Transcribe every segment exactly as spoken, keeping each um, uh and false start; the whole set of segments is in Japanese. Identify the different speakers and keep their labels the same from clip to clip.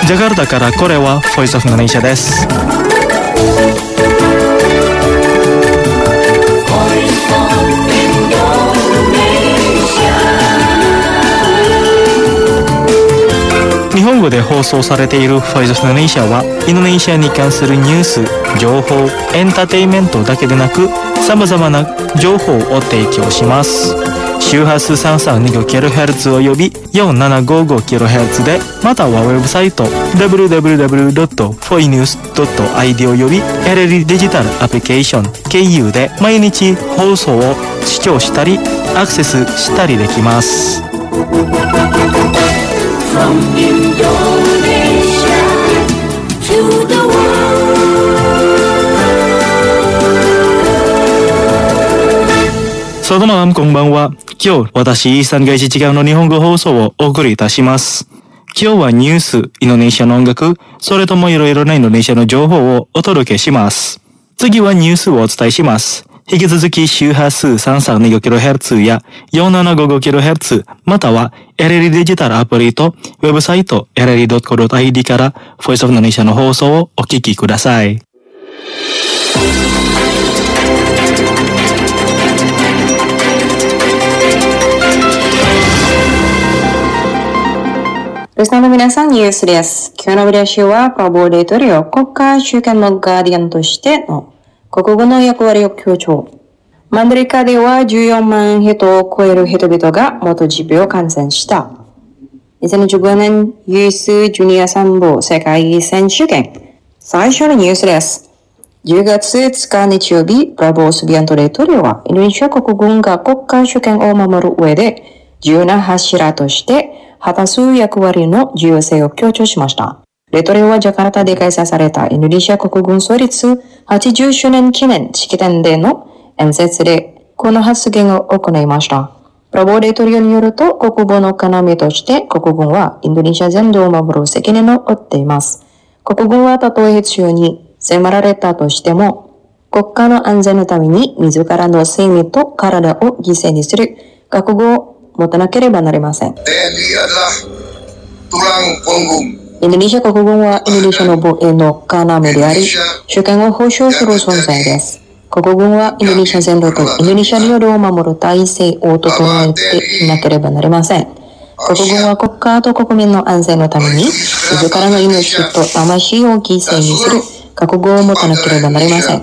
Speaker 1: ジャカルタからこれはボイスオブインドネシアです。日本語で放送されているボイスオブインドネシアはインドネシアに関するニュース、情報、エンターテインメントだけでなく様々な情報を提供します。周波数 さんさんにごキロヘルツ および よんななごごキロヘルツ で、またはウェブサイト ダブリューダブリューダブリュードットフォイニュースドットアイディー および エルエル デジタルアプリケーション経由で毎日放送を視聴したりアクセスしたりできます。From Indonesia to the world. そどまんこんばんは。今日私さんがいち違うの日本語放送をお送りいたします。今日はニュース、インドネシアの音楽、それともいろいろなインドネシアの情報をお届けします。次はニュースをお伝えします。引き続き周波数 さんさんにごキロヘルツ や よんななごごキロヘルツ または エルエル デジタルアプリとウェブサイト エルエル ドットコム ドットアイディー から Voice of Indonesia の放送をお聞きください。
Speaker 2: リスナーの皆さん、ニュースです。今日のブレシュはプラボー大統領国家主権のガーディアンとしての国語の役割を強調。マンダリカではじゅうよんまん人を超える人々が元ジ病感染した。にせんじゅうごねんユースジュニア三部世界選手権。最初のニュースです。じゅうがつつか日曜日、プラボースビアント大統領はインドネシア国軍が国家主権を守る上で重要な柱として果たす役割の重要性を強調しました。大統領はジャカルタで開催されたインドネシア国軍創立はちじゅっしゅうねん記念式典での演説でこの発言を行いました。プラボー大統領によると国防の要として国軍はインドネシア全土を守る責任を負っています。国軍はたとえ必要に迫られたとしても国家の安全のために自らの生命と体を犠牲にする覚悟を持たなければなりません。インドネシア国軍はインドネシアの防衛の要であり、主権を保障する存在です。国軍はインドネシア全土とインドネシア領土を守る体制を整えていなければなりません。国軍は国家と国民の安全のために、自らの命と魂を犠牲にする覚悟を持たなければなりません。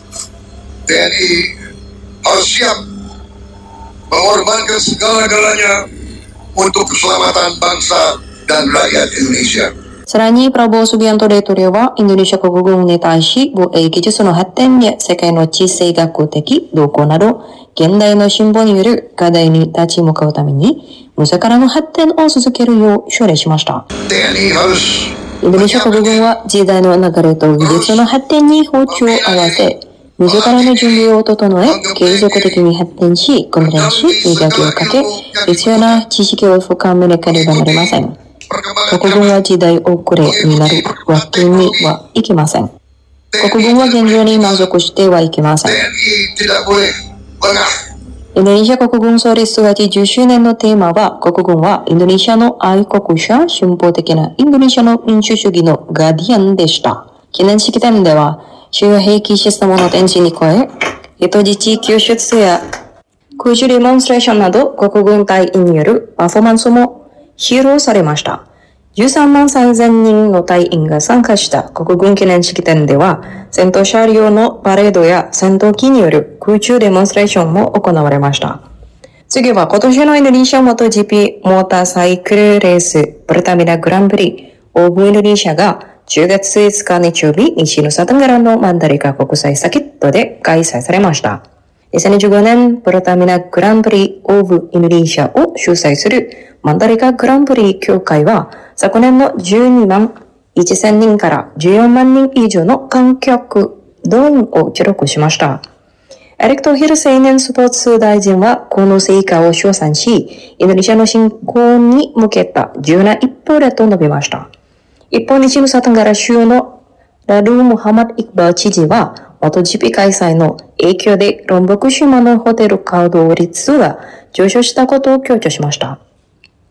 Speaker 3: Mengorbankan segala-galanya untuk keselamatan bangsa dan rakyat Indonesia。
Speaker 2: さらに、プラボースビアント大統領は、インドネシア国軍に対し、防衛技術の発展や世界の地政学的動向など、現代の進歩による課題に立ち向かうために、自らの発展を続けるよう奨励しました。インドネシア国軍は、時代の流れと技術の発展に歩調を合わせ、自らの準備を整え、継続的に発展し、訓練し、磨きをかけ、必要な知識を深めなければなりません。国軍は時代遅れになるわけにはいきません。国軍は現状に満足してはいけません。インドネシア国軍創立はちじゅっしゅうねんのテーマは、国軍はインドネシアの愛国者、進歩的なインドネシアの民主主義のガーディアンでした。記念式典では、主要兵器システムの展示に加え、人質救出や空中デモンストレーションなど国軍隊員によるパフォーマンスも披露されました。じゅうさんまんさんぜんにんの隊員が参加した国軍記念式典では、戦闘車両のパレードや戦闘機による空中デモンストレーションも行われました。次は今年のインドネシアモト ジーピー モーターサイクルレースプルタミナグランプリオーブインドネシアがじゅうがついつか日曜日、西ヌサテンガラのマンダリカ国際サーキットで開催されました。にせんじゅうごねんプロタミナグランプリオブインドネシアを主催するマンダリカグランプリ協会は、昨年のじゅうにまんせんにんからじゅうよんまんにん以上の観客動員を記録しました。エレクトヒル青年スポーツ大臣はこの成果を称賛し、インドネシアの振興に向けた重要な一歩だと述べました。一方、西ヌサテンガラ州のラルー・ムハマド・イクバー知事は、モト ジーピー 開催の影響でロンボク島のホテル稼働率が上昇したことを強調しました。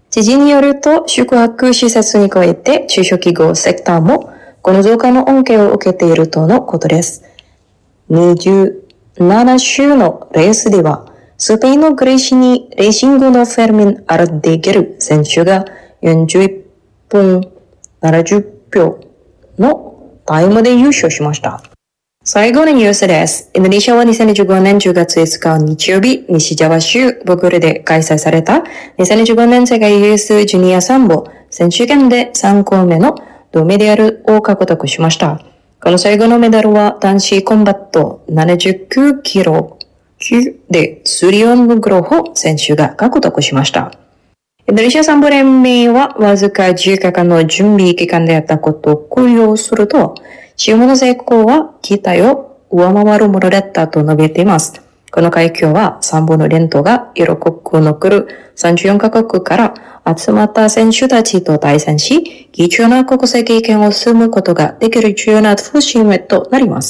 Speaker 2: 知人によると、宿泊施設に加えて中小企業セクターもこの増加の恩恵を受けているとのことです。にじゅうなな州のレースでは、スペインのグレーシにレーシングのフェルミン・アルデゲル選手がよんじゅういっぷんななじゅっぴょうのタイムで優勝しました。最後のニュースです。インドネシアはにせんにじゅうごねんじゅうがついつか日曜日、西ジャワ州ボグルで開催されたにせんにじゅうごねん世界ユースジュニアサンボ選手権でさんこうめの銅メダルを獲得しました。この最後のメダルは男子コンバットななじゅうきゅうキロ級でスリオン・ヌグロホ選手が獲得しました。インドネシアサンボ連盟はわずかじゅうにちかんの準備期間であったことを考慮すると、チームの成功は期待を上回るものだったと述べています。この快挙はサンボの連統が色濃く残るさんじゅうよんかこくから集まった選手たちと対戦し、貴重な国際経験を積むことができる重要な節目となります。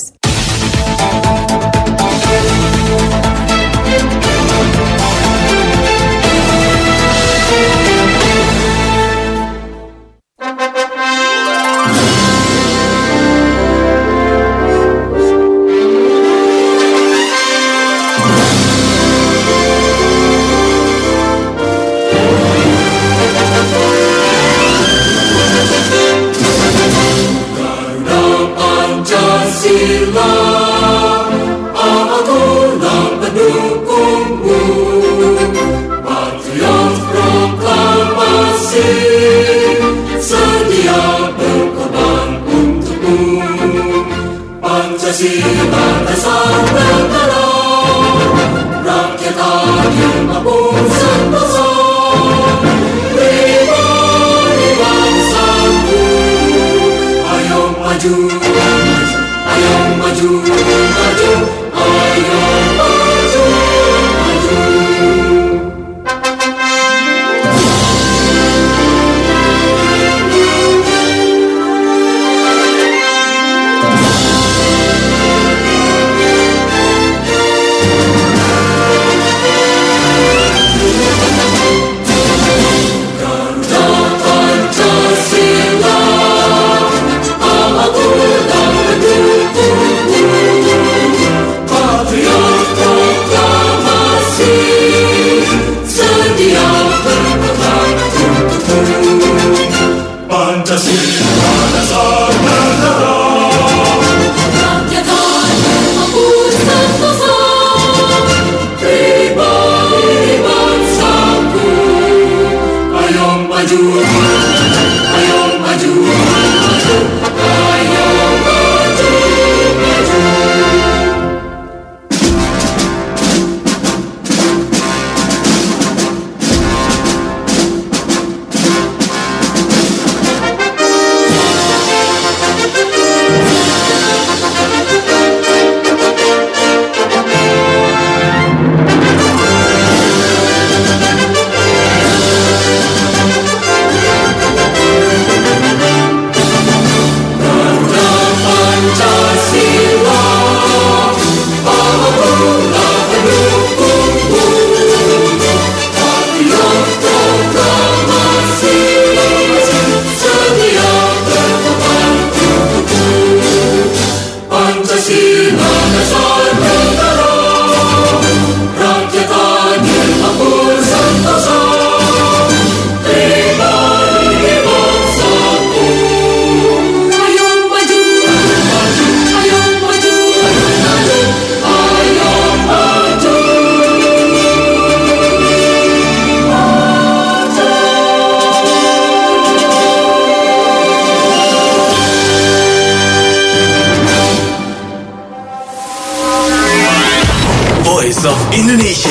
Speaker 4: Of Indonesia.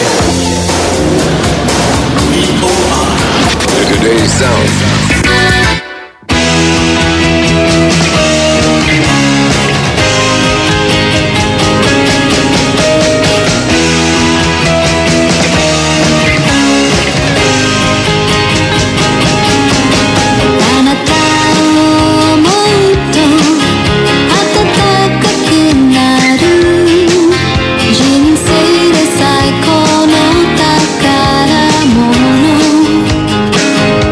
Speaker 4: V O R. The Today's Sound.
Speaker 5: Thank you.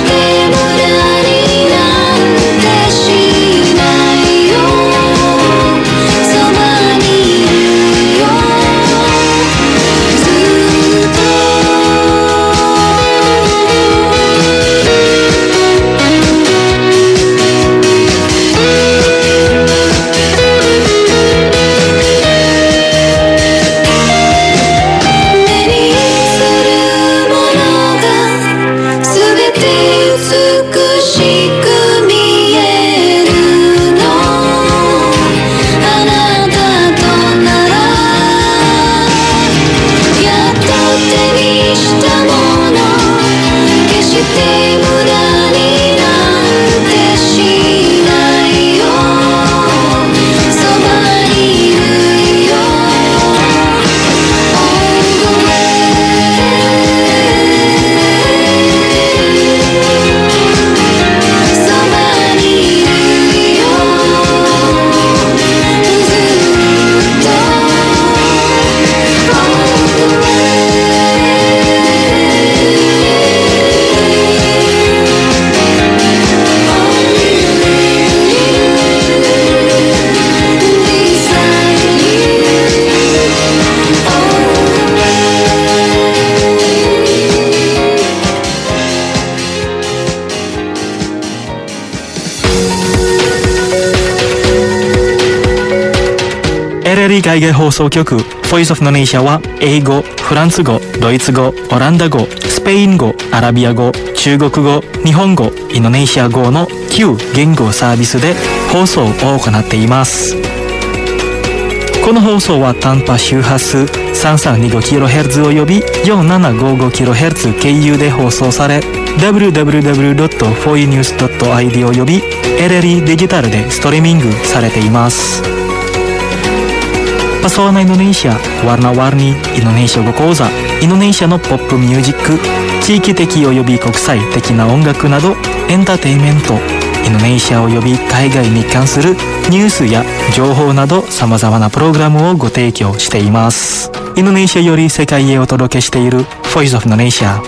Speaker 1: 海外放送局 Voice of Indonesia は英語、フランス語、ドイツ語、オランダ語、スペイン語、アラビア語、中国語、日本語、インドネシア語のきゅう言語サービスで放送を行っています。この放送は短波周波数 さんさんにごキロヘルツ および よんななごごキロヘルツ 経由で放送され ダブリューダブリューダブリュードットフォーイーニュースドットアイディー および エルエルイー デジタルでストリーミングされています。パソワナインドネシア、ワルナワルニインドネシア語講座、インドネシアのポップミュージック、地域的および国際的な音楽などエンターテインメント、インドネシアおよび海外に関するニュースや情報など様々なプログラムをご提供しています。インドネシアより世界へお届けしている Voice of Indonesia。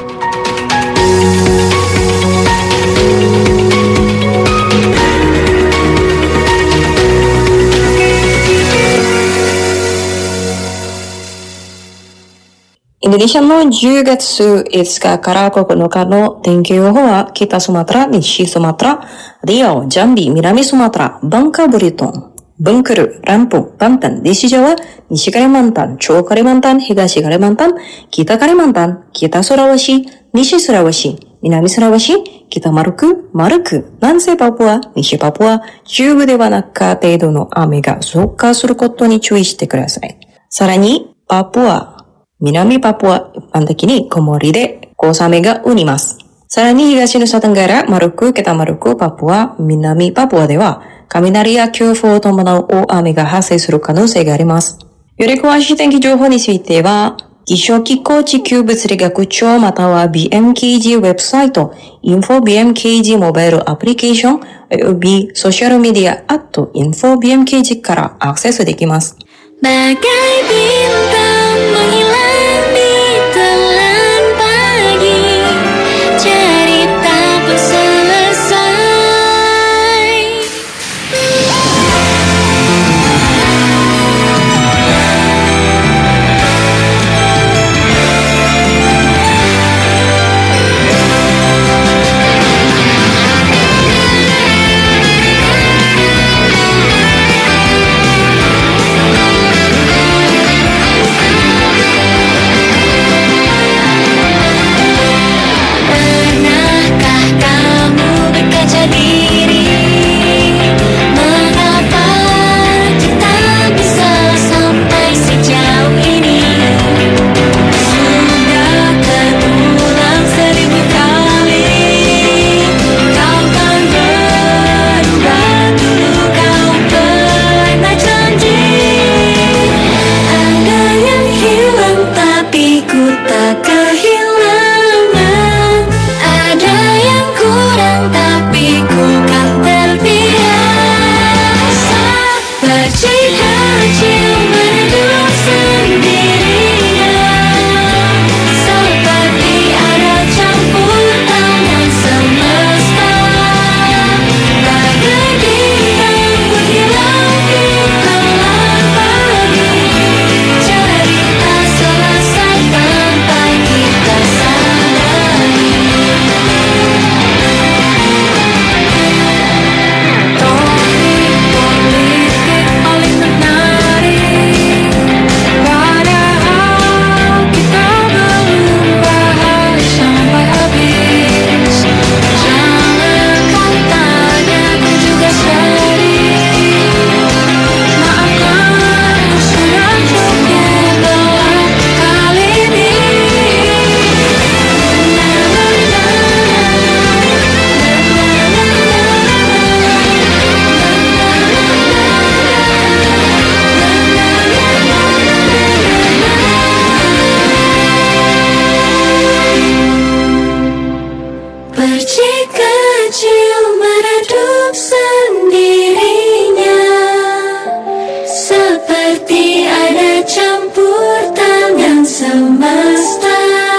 Speaker 2: インドネシアのじゅうがついつかからここのかの天気予報は北スマトラ、西スマトラ、リアオ、ジャンビ、南スマトラ、バンカブリトン、ブンクル、ランプン、バンタン、ディシジャワ、西カリマンタン、超カリマンタン、東カリマンタン、北カリマンタン、北スラワシ、西スラワシ、南スラワシ、北マルク、マルク、南西パプア、西パプア、中部ではなく程度の雨が増加することに注意してください。さらに、パプア、南パプア、一般的に曇りで黄雨が降ります。さらに東ヌサテンガラ、マルク、北マルク、パプア、南パプアでは、雷や強風を伴う大雨が発生する可能性があります。より詳しい天気情報については、気象気候地球物理学庁または ビーエムケージー ウェブサイト、インフォビーエムケージー モバイルアプリケーション、およびソーシャルメディア アット インフォビーエムケージー からアクセスできます。
Speaker 5: Bagai bintang menghilang di telan pagi, cerita pun selesai. kecil meredup sendirinya, seperti ada campur tangan semesta.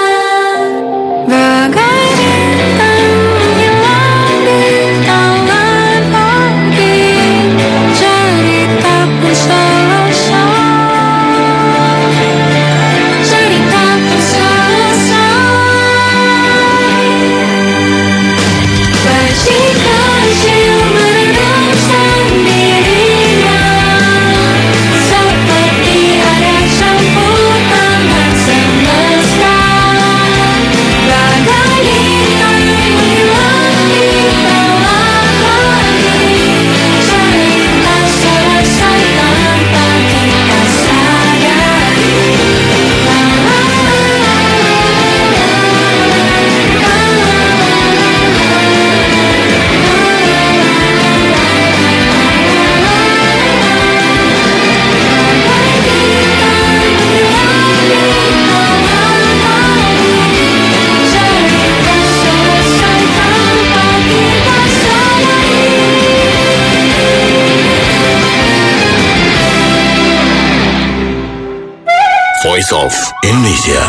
Speaker 5: Bagai bintang menghilang di taman pagi, cerita pun selesai. Cerita pun selesai. Bayi kecil meredup sendirinya, seperti ada campur tangan semesta. Bagai bintang menghilang di taman pagi, cerita selesai tanpa kita sadari. La la la
Speaker 4: Voice of Indonesia.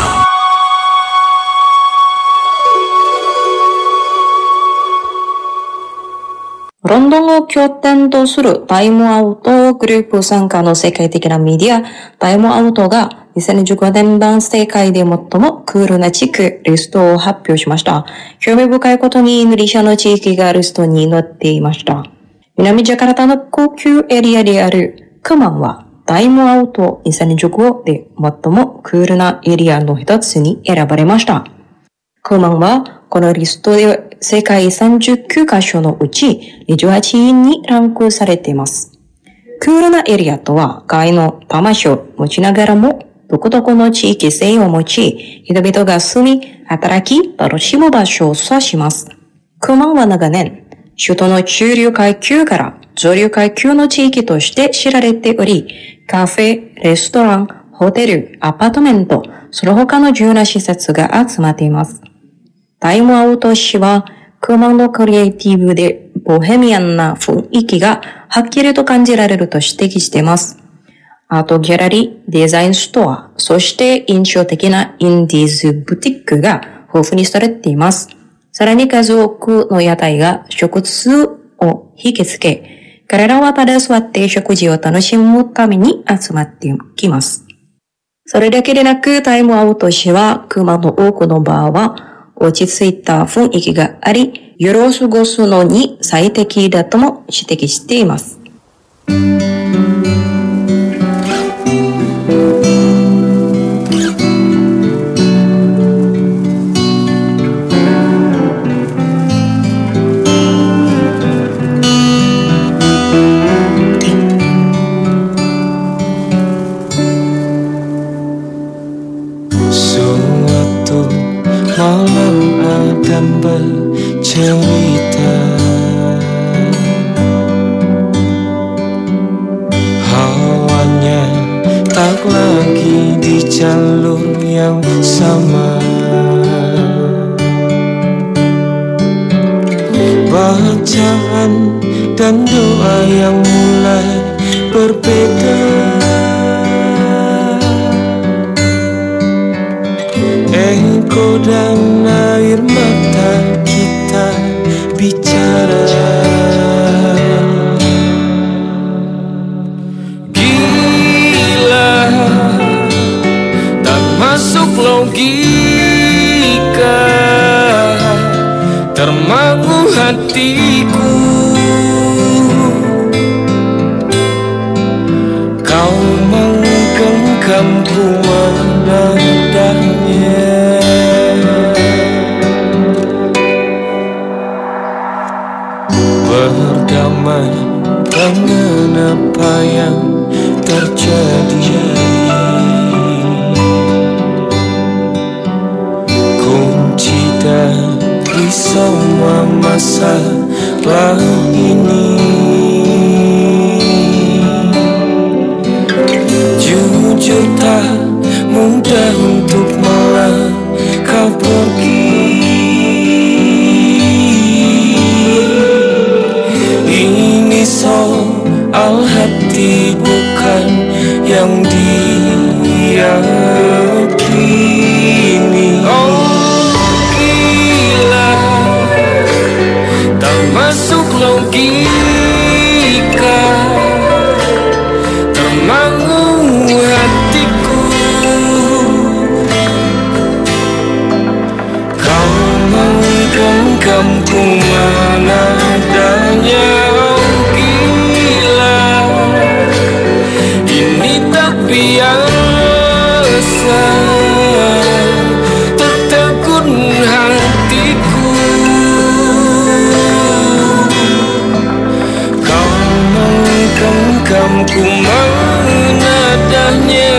Speaker 2: ロンドンを拠点とするタイムアウトグループ傘下の世界的なメディア、タイムアウトがにせんじゅうごねん版世界で最もクールな地区リストを発表しました。興味深いことにインドネシアの地域がリストに載っていました。南ジャカルタの高級エリアであるクマンはタイムアウトにせんじゅうごで最もクールなエリアの一つに選ばれました。クマンはこのリストで世界さんじゅうきゅうカ所のうちにじゅうはちいにランクされています。クールなエリアとは外の魂を持ちながらも独特の地域性を持ち、人々が住み、働き、楽しむ場所を指します。クマンは長年、首都の中流階級から上流階級の地域として知られており、カフェ、レストラン、ホテル、アパートメント、その他の重要な施設が集まっています。タイムアウト氏は、クマンのクリエイティブでボヘミアンな雰囲気がはっきりと感じられると指摘しています。アートギャラリー、デザインストア、そして印象的なインディーズブティックが豊富にされています。さらに数多くの屋台が食通を引きつけ、彼らはただ座って食事を楽しむために集まってきます。それだけでなく、タイムアウト氏は、クマの多くのバーは、落ち着いた雰囲気があり、夜を過ごすのに最適だとも指摘しています。
Speaker 6: Cerita hawanya tak lagi di jalur yang sama. Bacaan dan doa yang mulai berbeda. Engkau dan air mata kita bicara. Gila, tak masuk logika, termangu hatiku. Kau menggenggamku menadanya. Berdamai dengan apa yang terjadi. Kunci dari semua masalah ini, jujur tak mudah untuk melangkah pergi. masuk logika, termangu hatiku. Kau menggenggamku mana adanya, oh gila, ini tak biasa, tertegun hatiku. Kau menggenggamku mana adanya.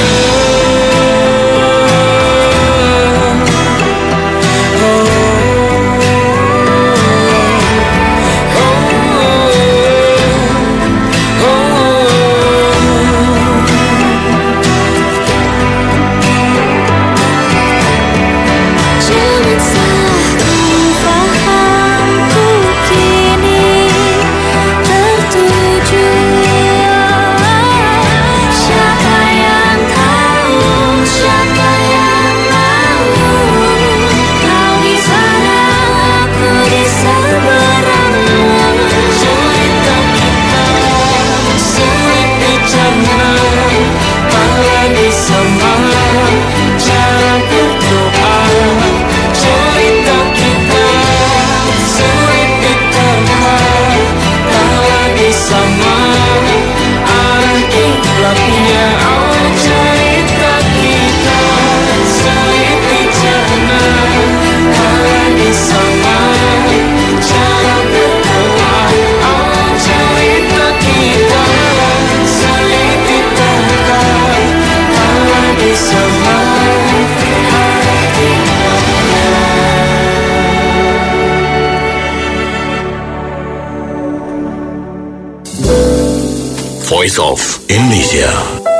Speaker 4: Voice of Indonesia.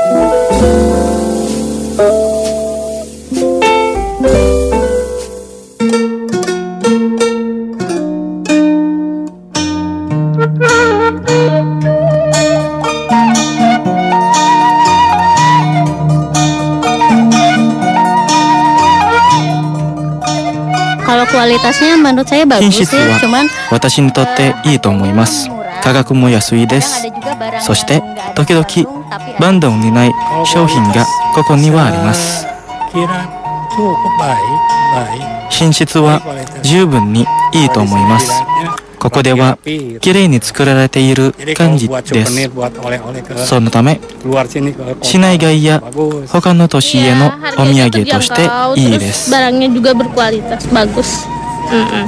Speaker 7: Kalau kualitasnya menurut saya bagus
Speaker 1: 品質
Speaker 7: ya,
Speaker 1: は
Speaker 7: cuman
Speaker 1: 私にとっていいと思います。価格も安いです。そして時々バンドにない商品がここにはあります。
Speaker 8: Kira cukup baik, baik.
Speaker 1: 品質は十分にいいと思います。ここではきれいに作られている感じです。そのため市内外や他の都市へのお土産としていいです。
Speaker 7: barangnya juga berkualitas bagus. Mm-mm.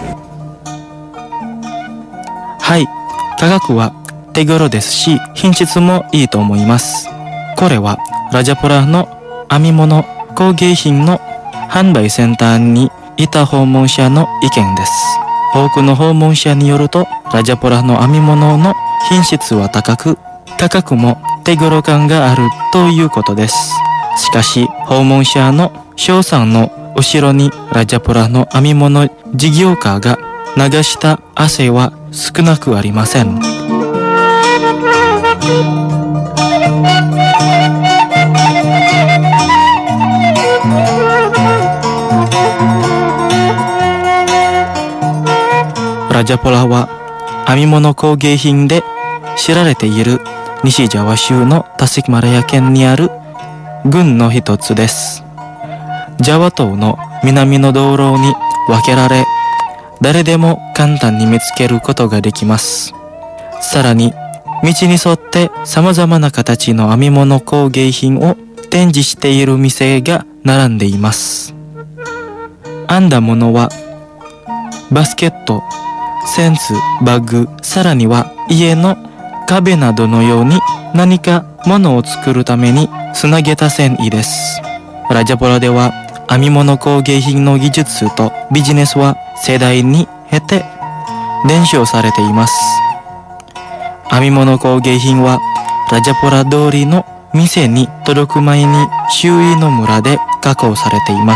Speaker 1: はい、価格は手頃ですし品質もいいと思います。これはラジャポラの編み物工芸品の販売センターにいた訪問者の意見です。多くの訪問者によるとラジャポラの編み物の品質は高く価格も手頃感があるということです。しかし訪問者の翔さんの後ろにラジャポラの編み物事業家が流した汗は少なくありません。ラジャポラは編み物工芸品で知られている西ジャワ州のタシクマラヤ県にある郡の一つです。ジャワ島の南の道路に分けられ、誰でも簡単に見つけることができます。さらに道に沿って様々な形の編み物工芸品を展示している店が並んでいます。編んだものはバスケット、センス、バッグ、さらには家の壁などのように何か物を作るためにつなげた繊維です。ラジャポラでは編み物工芸品の技術とビジネスは世代に経て伝承されています。編み物工芸品はラジャポラ通りの店に届く前に周囲の村で加工されています。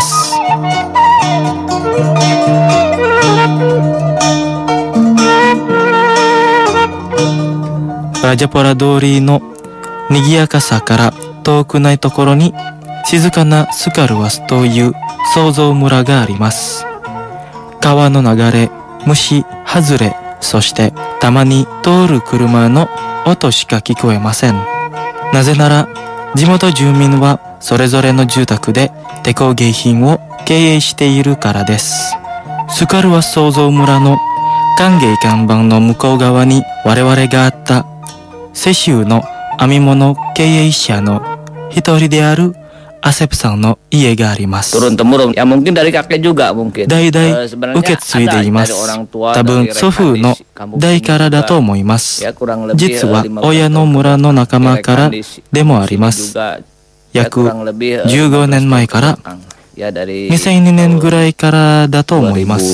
Speaker 1: ラジャポラ通りの賑やかさから遠くないところに静かなスカルワスという創造村があります。川の流れ、虫、外れ、 そしてたまに通る車の音しか聞こえません。なぜなら地元住民はそれぞれの住宅で手工芸品を経営しているからです。スカルワ創造村の歓迎看板の向こう側に我々があった世州の編み物経営者の一人であるアセプさんの家があります。
Speaker 9: turun temurun ya mungkin dari kakek juga mungkin
Speaker 1: 代々受け継いでいます。多分祖父の代からだと思います。実は親の村の仲間からでもあります。約じゅうごねんまえからにせんにねんぐらいからだと思います。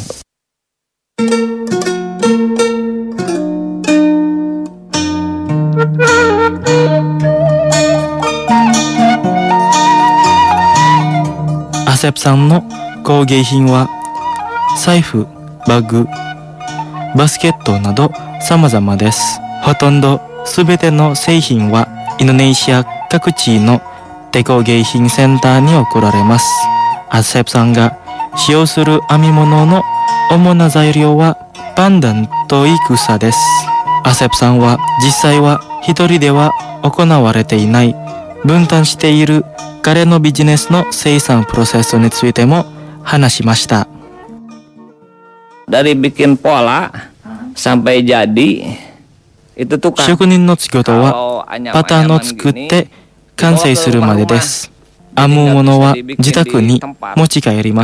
Speaker 1: アセプさんの工芸品は財布、バッグ、バスケットなど様々です。ほとんどすべての製品はインドネシア各地の手工芸品センターに送られます。アセプさんが使用する編み物の主な材料はパンダンとイクサです。アセプさんは実際は一人では行われていない分担している彼のビジネスの生産プロセスについても話しました。
Speaker 9: Dari bikin pola sampai jadi itu tuh
Speaker 1: 職人の仕事はパターンを作って完成するまでです。編むものは自宅に持ち帰ります。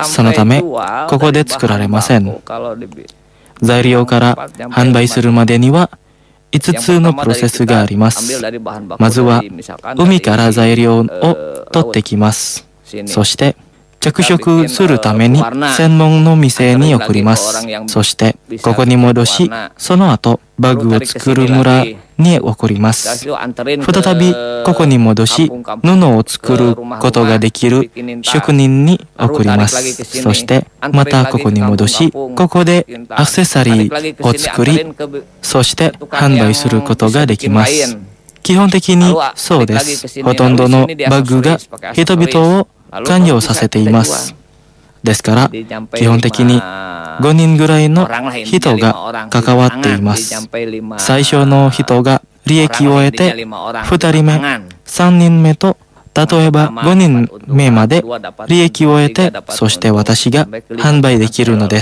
Speaker 1: そのためここで作られません。材料から販売するまでにはいつつのプロセスがあります。まずは海から材料を取ってきます。そして着色するために専門の店に送ります。そしてここに戻し、その後バッグを作る村に送ります。再びここに戻し、布を作ることができる職人に送ります。そしてまたここに戻し、ここでアクセサリーを作り、そして販売することができます。基本的にそうです。ほとんどのバッグが人々を関与させています。ですから基本的にごにんぐらいの人が関わっています。最初の人が利益を得てふたりめ、さんにんめと例えばごにんめまで利益を得て、そして私が販売できるのです。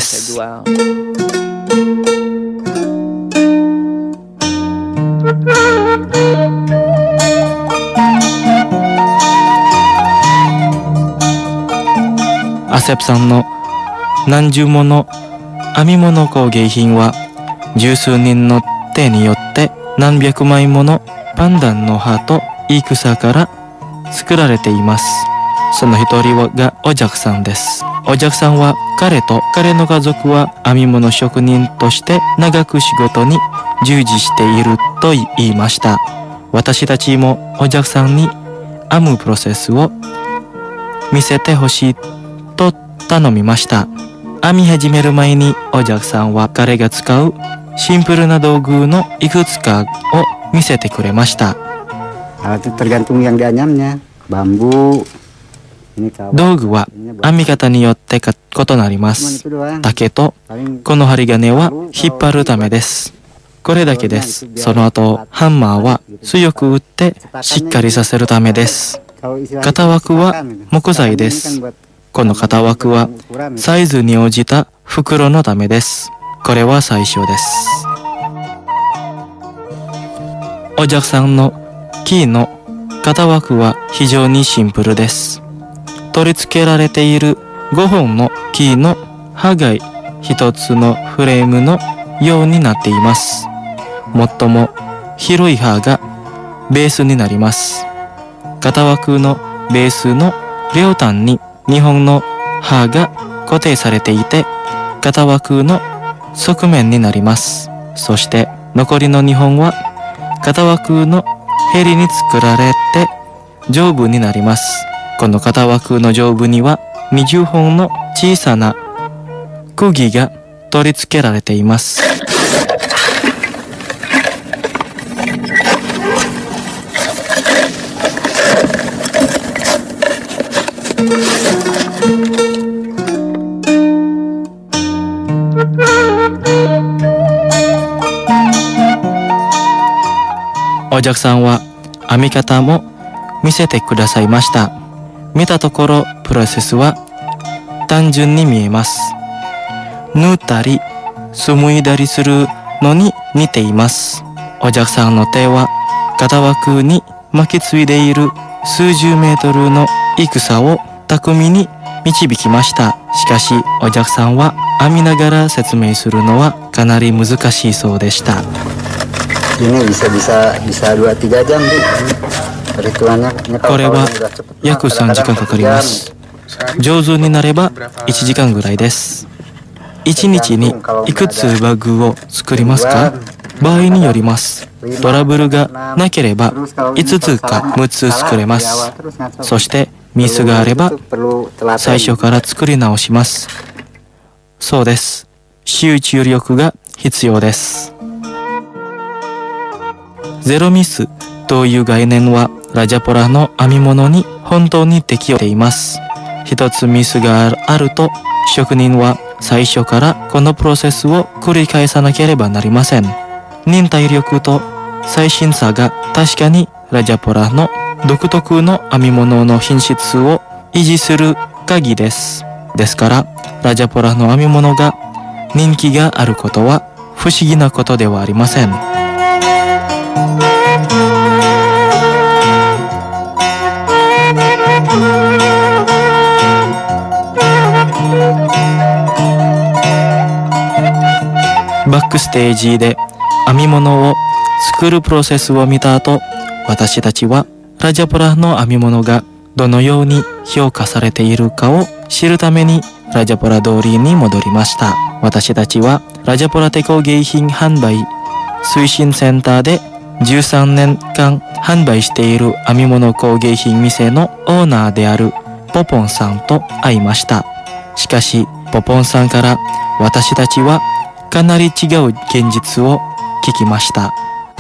Speaker 1: アセプさんの何十もの編み物工芸品は十数人の手によって何百枚ものパンダンの葉とイクサから作られています。その一人がおジャクさんです。おジャクさんは彼と彼の家族は編み物職人として長く仕事に従事していると言いました。私たちもおジャクさんに編むプロセスを見せてほしいと頼みました。編み始める前におジャクさんは彼が使うシンプルな道具のいくつかを見せてくれました。道具は編み方によって異なります。竹とこの針金は引っ張るためです。これだけです。その後ハンマーは強く打ってしっかりさせるためです。型枠は木材です。この型枠はサイズに応じた袋のためです。これは最初です。おジャクさんのキーの型枠は非常にシンプルです。取り付けられているごほんのキーの刃が一つのフレームのようになっています。最も広い刃がベースになります。型枠のベースの両端ににほんの刃が固定されていて、型枠の側面になります。そして残りのにほんは型枠のヘリに作られて上部になります。この型枠の上部にはにじゅっぽんの小さな釘が取り付けられています。 お客さんは編み方も見せてくださいました。見たところプロセスは単純に見えます。縫ったり紡いだりするのに似ています。お客さんの手は型枠に巻きついでいる数十メートルの戦を巧みに導きました。しかしお客さんは編みながら説明するのはかなり難しいそうでした。
Speaker 10: Ini bisa bisa bisa dua tiga jam tuh. Perhitungannya.
Speaker 1: これは約さんじかんかかります。上手になればいちじかんぐらいです。いちにちにいくつバッグを作りますか？場合によります。トラブルがなければいつつかむつ作れます。そしてミスがあれば最初から作り直します。そうです。集中力が必要です。ゼロミスという概念はラジャポラの編み物に本当に適用しています。一つミスがあると職人は最初からこのプロセスを繰り返さなければなりません。忍耐力と細心さが確かにラジャポラの独特の編み物の品質を維持する鍵です。ですからラジャポラの編み物が人気があることは不思議なことではありません。バックステージで編み物を作るプロセスを見た後、私たちはラジャポラの編み物がどのように評価されているかを知るためにラジャポラ通りに戻りました。私たちはラジャポラ手工芸品販売推進センターでじゅうさんねんかん販売している編み物工芸品店のオーナーであるポポンさんと会いました。しかしポポンさんから私たちはかなり違う現実を聞きました。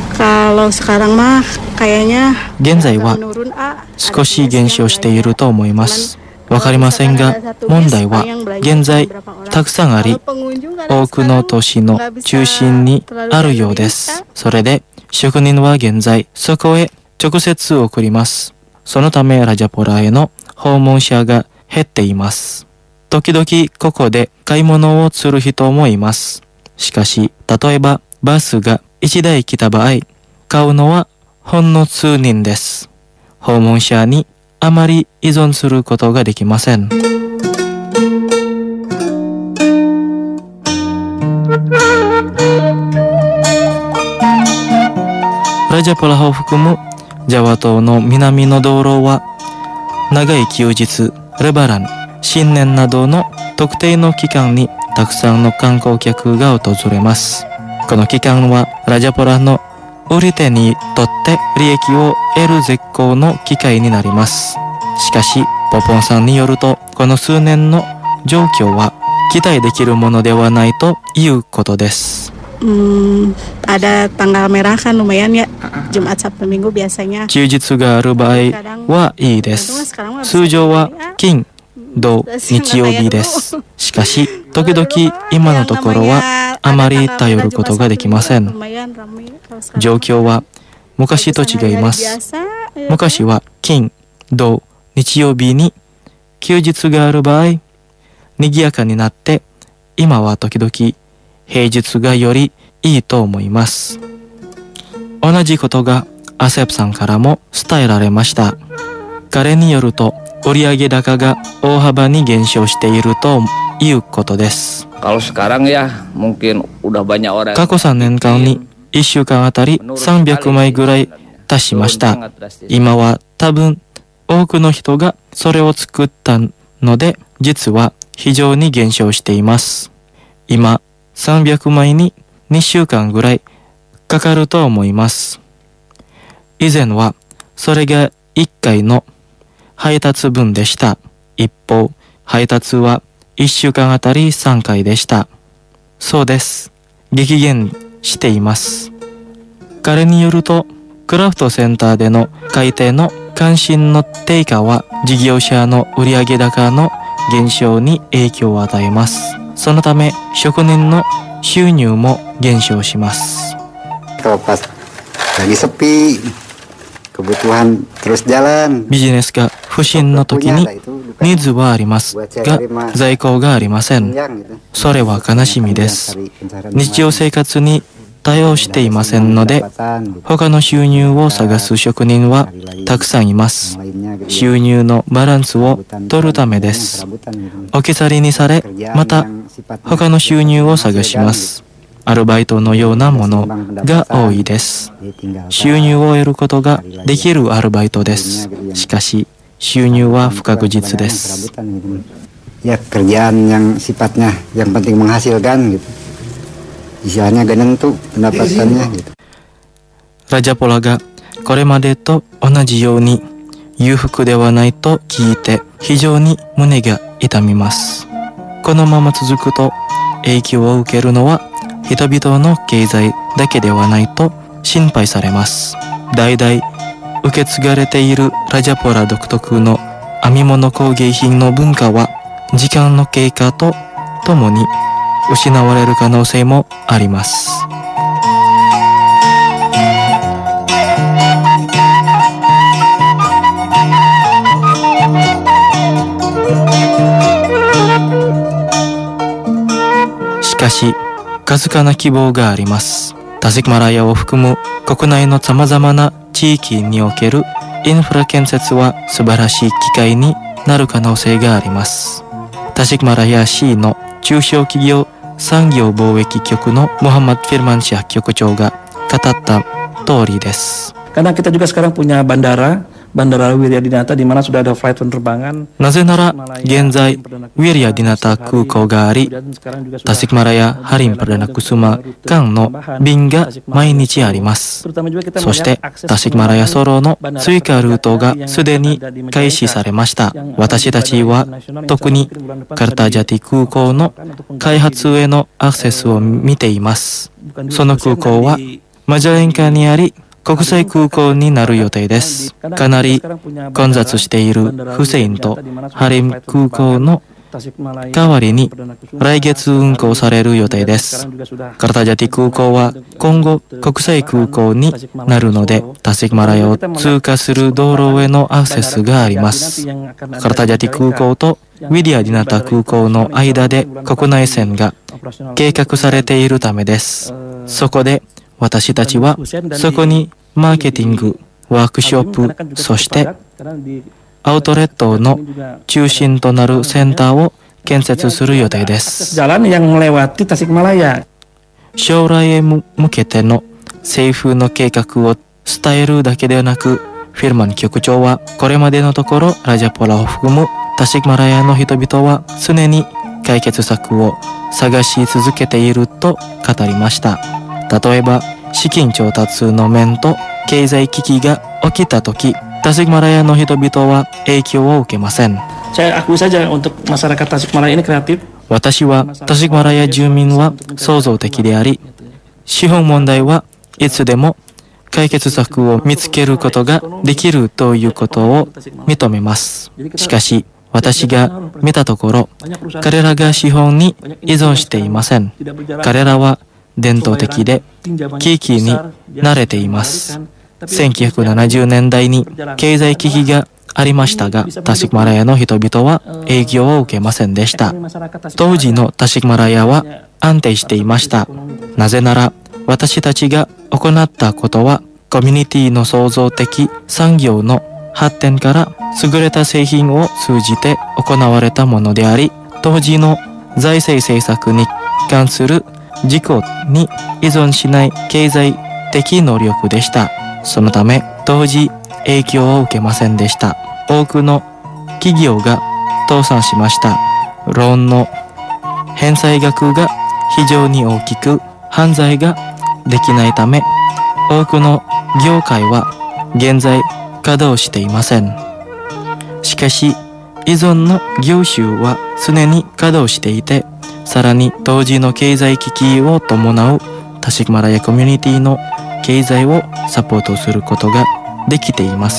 Speaker 1: 現在は少し減少していると思います。わかりませんが、問題は現在たくさんあり、多くの都市の中心にあるようです。それで職人は現在そこへ直接送ります。そのためラジャポラへの訪問者が減っています。時々ここで買い物をする人もいます。しかし、例えばバスがいちだい来た場合、買うのはほんの数人です。訪問者にあまり依存することができません。ラジャポラを含むジャワ島の南の道路は長い休日、レバラン、新年などの特定の期間にたくさんの観光客が訪れます。この期間はラジャポラの売り手にとって利益を得る絶好の機会になります。しかしポポンさんによると、この数年の状況は期待できるものではないということです。
Speaker 11: Hmm, ada tanggal merah kan lumayan ya. Jumat, Sabtu, Minggu biasanya.
Speaker 1: 休日がある場合はいいです。通常は金、土、日曜日です。しかし時々今のところはあまり頼ることができません。状況は昔と違います。昔は金、土、日曜日に休日がある場合、賑やかになって、今は時々平日がよりいいと思います。同じことがアセプさんからも伝えられました。彼によると売上高が大幅に減少しているということです。
Speaker 9: Kalau sekarang ya mungkin udah banyak orang.
Speaker 1: 過去さんねんかんにいっしゅうかんあたりさんびゃくまいぐらい達しました。今は多分多くの人がそれを作ったので、実は非常に減少しています。今さんびゃくまいににしゅうかんぐらいかかると思います。以前はそれがいっかいの配達分でした。一方、配達はいっしゅうかんあたりさんかいでした。そうです。激減しています。彼によると、クラフトセンターでの買い手の関心の低下は事業者の売上高の減少に影響を与えます。そのため職人の収入も減少します。
Speaker 10: lagi sepi, kebutuhan terus jalan.
Speaker 1: ビジネスが不振の時にニーズはありますが在庫がありません。それは悲しみです。日常生活に対応していませんので、他の収入を探す職人はたくさんいます。収入のバランスを取るためです。置き去りにされ、また他の収入を探します。アルバイトのようなものが多いです。収入を得ることができるアルバイトです。しかし、収入は不確実です。
Speaker 10: Ya kerjaan yang sifatnya yang penting menghasilkan gitu. Istilahnya ganang tuh pendapatannya gitu.
Speaker 1: ラジャポラがこれまでと同じように裕福ではないと聞いて非常に胸が痛みます。このまま続くと影響を受けるのは人々の経済だけではないと心配されます。代々受け継がれているラジャポラ独特の編み物工芸品の文化は時間の経過とともに失われる可能性もあります。しかし、わずかな希望があります。タシクマラヤを含む国内のさまざまな地域におけるインフラ建設は素晴らしい機会になる可能性があります。タシクマラヤ市の中小企業産業貿易局のモハマド・フィルマンシャ局長が語った通りです。
Speaker 8: Karena kita juga sekarang punya bandara, Bandara Wiryadinata di mana sudah ada flight penerbangan.
Speaker 1: なぜなら現在ウィリアディナタ空港があり、タシクマラヤハリンプラナクスマ間の便が毎日あります。そしてタシクマラヤソロの追加ルートがすでに開始されました。私たちは特にカルタジャティ空港の開発へのアクセスを見ています。その空港はマジャレンカにあり、国際空港になる予定です。かなり混雑しているフセインとハリム空港の代わりに来月運航される予定です。カルタジャティ空港は今後国際空港になるので、タシクマラヤを通過する道路へのアクセスがあります。カルタジャティ空港とウィリアディナタ空港の間で国内線が計画されているためです。そこで私たちはそこにマーケティング、ワークショップ、そしてアウトレットの中心となるセンターを建設する予定です。将来へ向けての政府の計画を伝えるだけでなく、フィルマン局長はこれまでのところラジャポラを含むタシクマラヤの人々は常に解決策を探し続けていると語りました。例えば資金調達の面と経済危機が起きたとき、タシクマラヤの人々は影響を受けません。私はタシクマラヤ住民は創造的であり、資本問題はいつでも解決策を見つけることができるということを認めます。しかし私が見たところ、彼らが資本に依存していません。彼らは伝統的で危機に慣れています。せんきゅうひゃくななじゅうねんだいに経済危機がありましたが、タシクマラヤの人々は影響を受けませんでした。当時のタシクマラヤは安定していました。なぜなら私たちが行ったことはコミュニティの創造的産業の発展から優れた製品を通じて行われたものであり、当時の財政政策に関する自己に依存しない経済的能力でした。そのため当時影響を受けませんでした。多くの企業が倒産しました。ローンの返済額が非常に大きく、犯罪ができないため多くの業界は現在稼働していません。しかし依存の業種は常に稼働していて、さらに当時の経済危機を伴うタシクマラヤコミュニティの経済をサポートすることができています。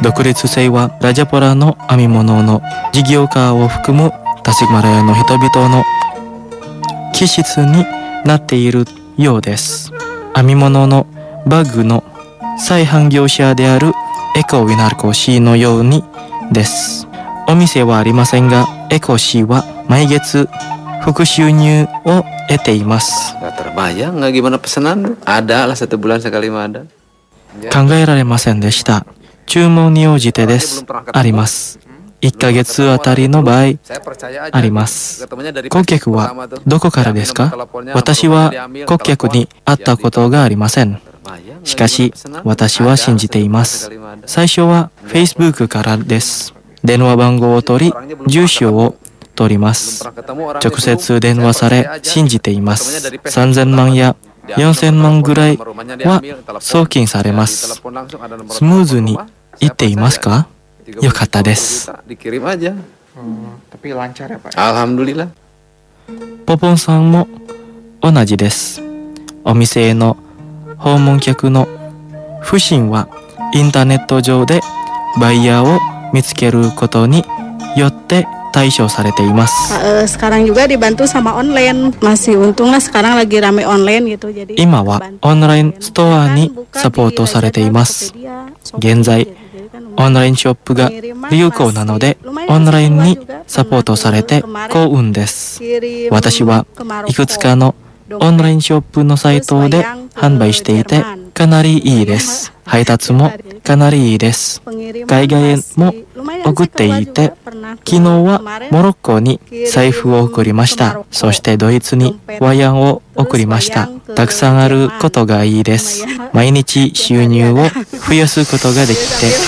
Speaker 1: 独立性はラジャポラの編み物の事業家を含むタシマラヤの人々の気質になっているようです。編み物のバッグの再販業者であるエコウィナルコシーのようにです。お店はありませんが、エコシーは毎月副収入を得ています。
Speaker 4: Gak terbayang nggak gimana pesanan? Ada lah satu bulan sekali mah ada.
Speaker 1: 考えられませんでした。注文に応じてです。あります。いっかげつあたりの場合あります。顧客はどこからですか？私は顧客に会ったことがありません。しかし私は信じています。最初は Facebook からです。電話番号を取り、住所を取ります。直接電話され信じています。さんぜんまんやよんせんまんぐらいは送金されます。スムーズにいっていますか？よかったです。
Speaker 4: Dikirim aja. Tapi lancar ya Pak. Alhamdulillah.
Speaker 1: ポポンさんも同じです。お店への訪問客の不審はインターネット上でバイヤーを見つけることによって対処されています。
Speaker 11: Sekarang juga dibantu sama online. Masih untung lah sekarang lagi rame online gitu. Jadi
Speaker 1: 今はオンラインストアにサポートされています。現在オンラインショップが流行なので、オンラインにサポートされて幸運です。私はいくつかのオンラインショップのサイトで販売していて、かなりいいです。配達もかなりいいです。海外へも送っていて、昨日はモロッコに財布を送りました。そしてドイツにワヤンを送りました。たくさんあることがいいです。毎日収入を増やすことができていいです。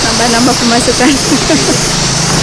Speaker 11: Nambah-nambah pemasukan.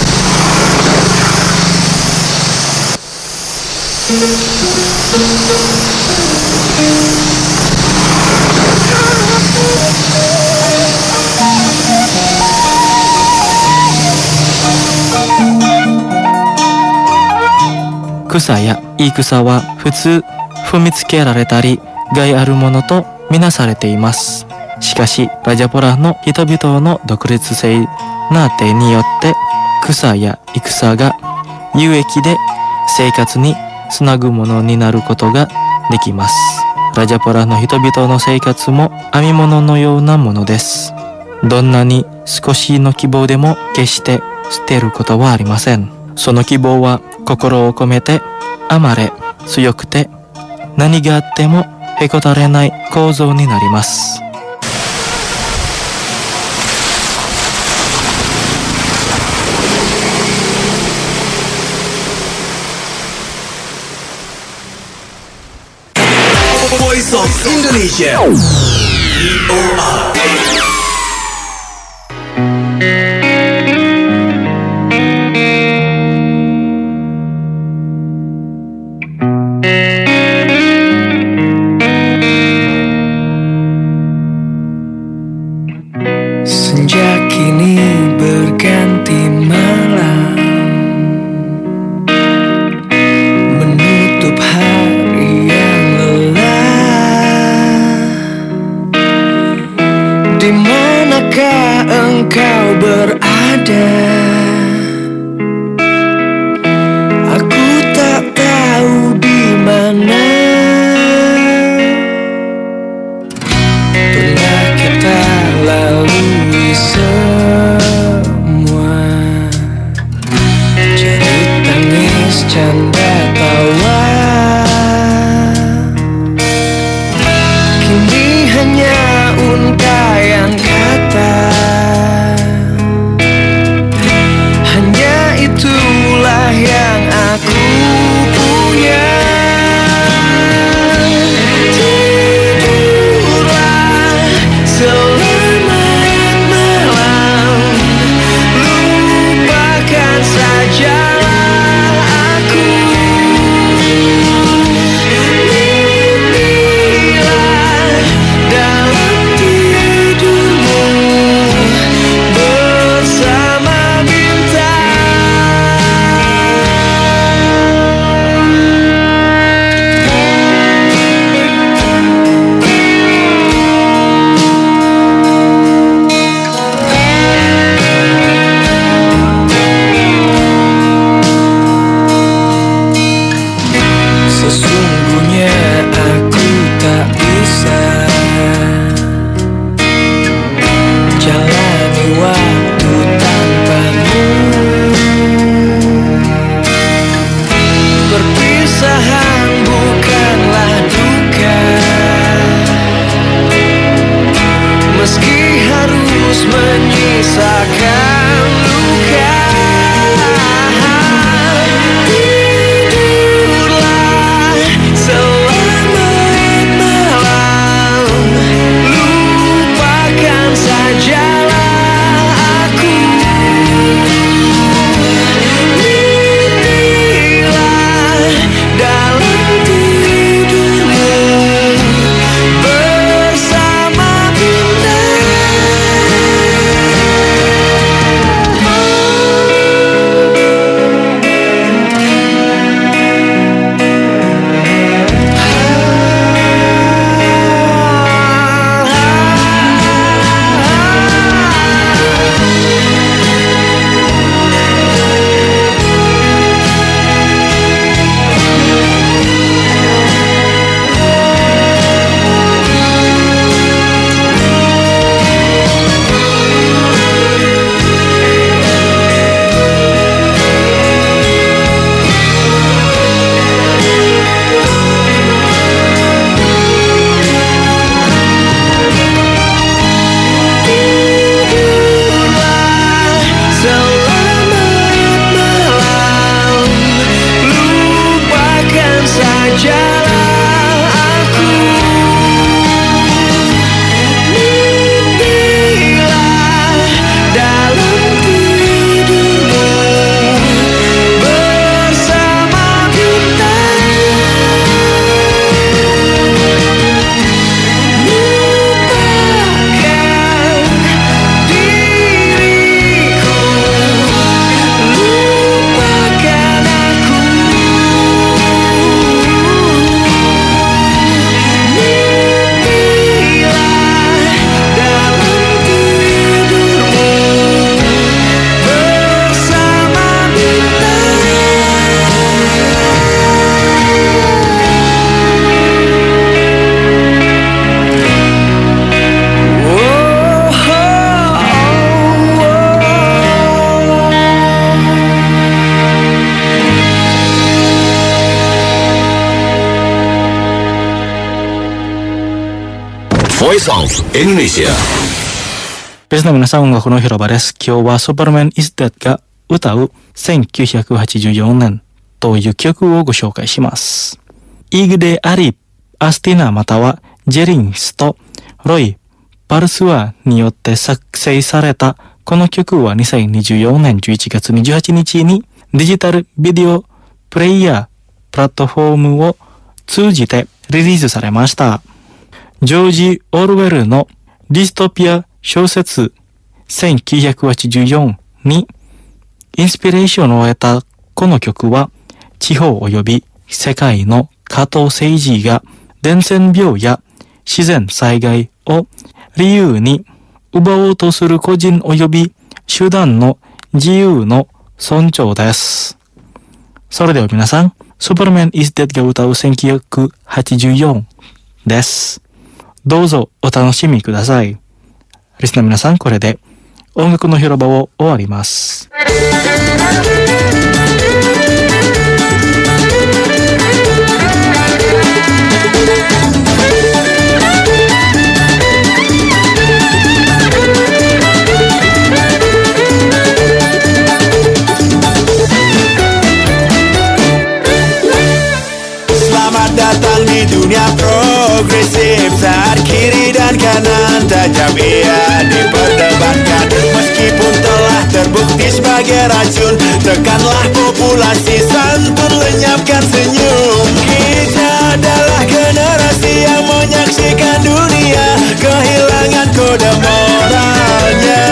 Speaker 1: Kusaやいい草は普通踏みつけられたり害あるものとみなされています。しかしラジャポラの人々の独立性な点によって草や戦が有益で生活につなぐものになることができます。ラジャポラの人々の生活も編み物のようなものです。どんなに少しの希望でも決して捨てることはありません。その希望は心を込めて甘れ強くて何があってもへこたれない構造になります。
Speaker 12: Voice of Indonesia. V O R.
Speaker 6: Senja kini berganti malam, menutup hari yang lelah. Di manakah engkau berada? Aku tak tahu di mana. Pernah kita lalui semua, jadi tangis canda tawa. Kini hanya untaian kata terus menyisakan luka. Tidurlah selamat malam, lupakan sajalah aku. Mimpilah dalam tidurmu bersama bintang.
Speaker 12: Voice of Indonesia。
Speaker 1: ベースの皆さん、音楽の広場です。今日は Superman is Dead が歌うせんきゅうひゃくはちじゅうよねんという曲をご紹介します。イグデ・アリ・アスティナまたはジェリンスとロイ・パルスワによって作成されたこの曲はにせんにじゅうよねんじゅういちがつにじゅうはちにちにデジタルビデオプレイヤープラットフォームを通じてリリースされました。ジョージ・オルウェルのディストピア小説せんきゅうひゃくはちじゅうよんにインスピレーションを得たこの曲は地方及び世界の下等政治が伝染病や自然災害を理由に奪おうとする個人及び集団の自由の尊重です。それでは皆さん、Superman is Dead が歌うせんきゅうひゃくはちじゅうよんです。どうぞお楽しみください。リスナー皆さん、これで音楽の広場を終わります。
Speaker 13: Selamat datang di dunia progresif. Saat kiri dan kanan tajam ia diperdebatkan. Meskipun telah terbukti sebagai racun, tekanlah populasi, santun lenyapkan senyum. Kita adalah generasi yang menyaksikan dunia kehilangan kode moralnya.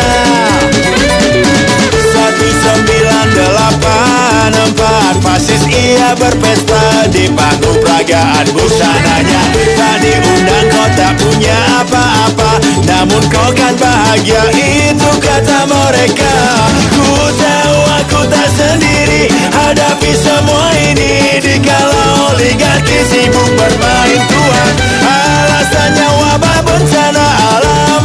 Speaker 13: Satu sembilan delapan empat fasis ia berpesta di panggung peragaan busananya. Tak diundang kau tak punya apa-apa, namun kau kan bahagia, itu kata mereka. Ku tahu aku tak sendiri hadapi semua ini, dikala oligarki sibuk bermain Tuhan. Alasannya wabah bencana alam.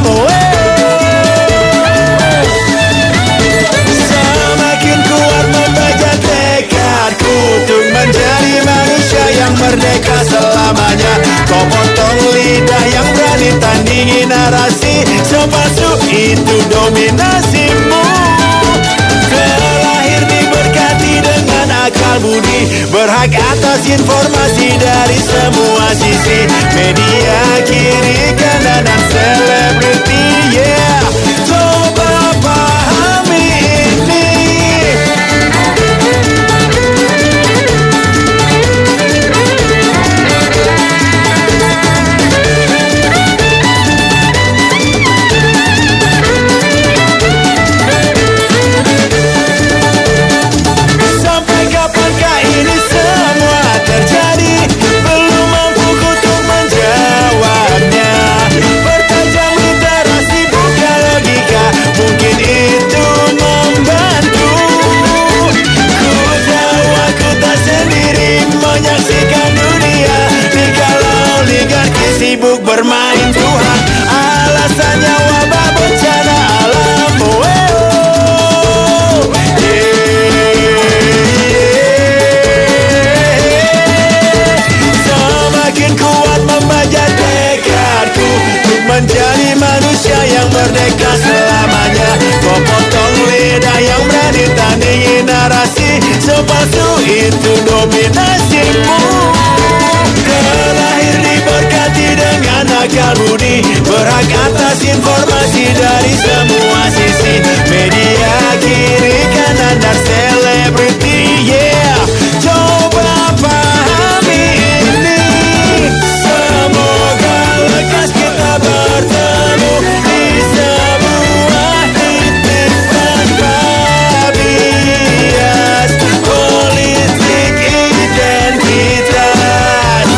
Speaker 13: Semakin kuat membaca tekadku untuk menjadi manusia yang merdeka selamanya. Kau potong lidah yang berani tandingi narasi So palsu itu dominasimu. Terlahir diberkati dengan akal budi, berhak atas informasi dari semua sisi. Media kiri kanan dan selebriti, yeah. Coba pahami ini. Sampai kapankah ini semua terjadi? Belum mampu kutuk menjawabnya. Pertajam literasi buka logika, mungkin itu membantu. Ku tahu aku tak sendiri menyaksikan dunia, dikalau oligarki sibuk bermain Tuhan. Alasannya wabah bencana alam. Oh, oh. Semakin kuat membajak tekadku untuk menjadi manusia yang merdeka selamanya. Kau potong lidah yang berani tandingi narasi, sepalsu itu dominasimu. Terlahir diberkati dengan akal budi, berhak atas informasi dari semua sisi. Media kiri kanan dan selebriti, yeah. Coba pahami ini. Semoga lekas kita bertemu di sebuah titik tanpa bias politik identitas.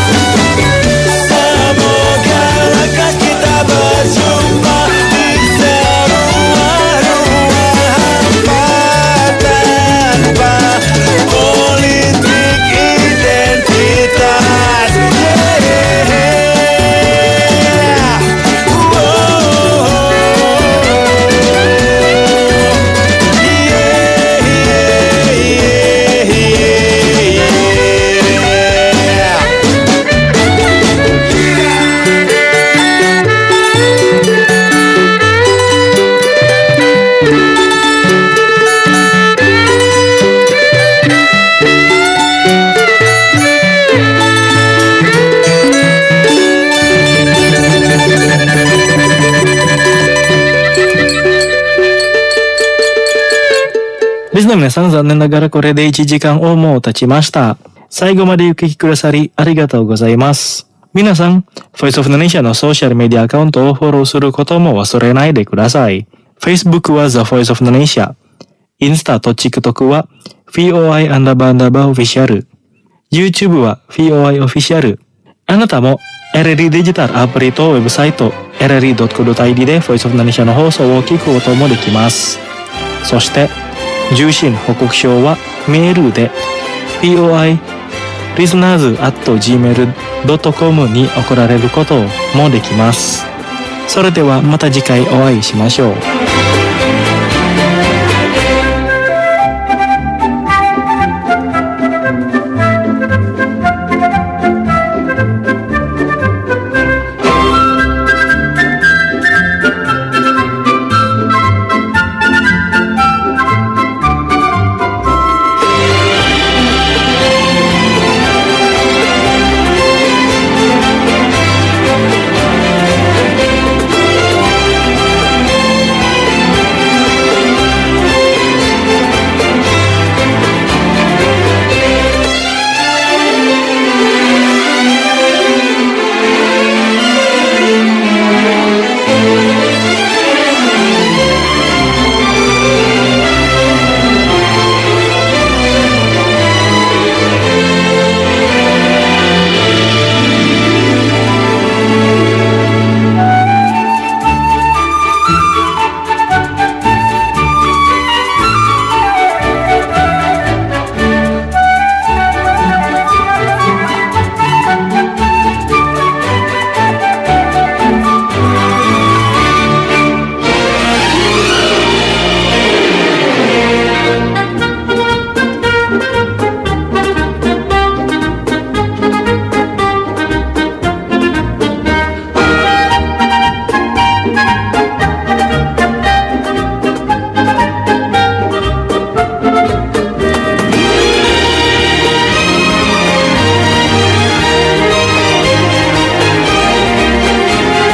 Speaker 13: Semoga lekas kita berjumpa di sebuah ruang hampa tanpa politik identitas. Yeah. Whoa. Yeah, yeah, yeah, yeah.
Speaker 1: リスナーの皆さん、残念ながらこれでいちじかんをもう経ちました。最後までお聞きくださりありがとうございます。皆さん、Voice of Indonesia のソーシャルメディアアカウントをフォローすることも忘れないでください。Facebook は The Voice of Indonesia。インスタと TikTok は フィーオーアイ アンダーバーアンダーバーオフィシャル。YouTube は フィーオーアイ オフィシャル。あなたも エルエルイー デジタルアプリとウェブサイト エルエルイードットコムドットアイディー で Voice of Indonesia の放送を聞くこともできます。そして、受信報告書はメールで ピーオーアイ リスナーズ アット ジーメール ドットコム に送られることもできます。それではまた次回お会いしましょう。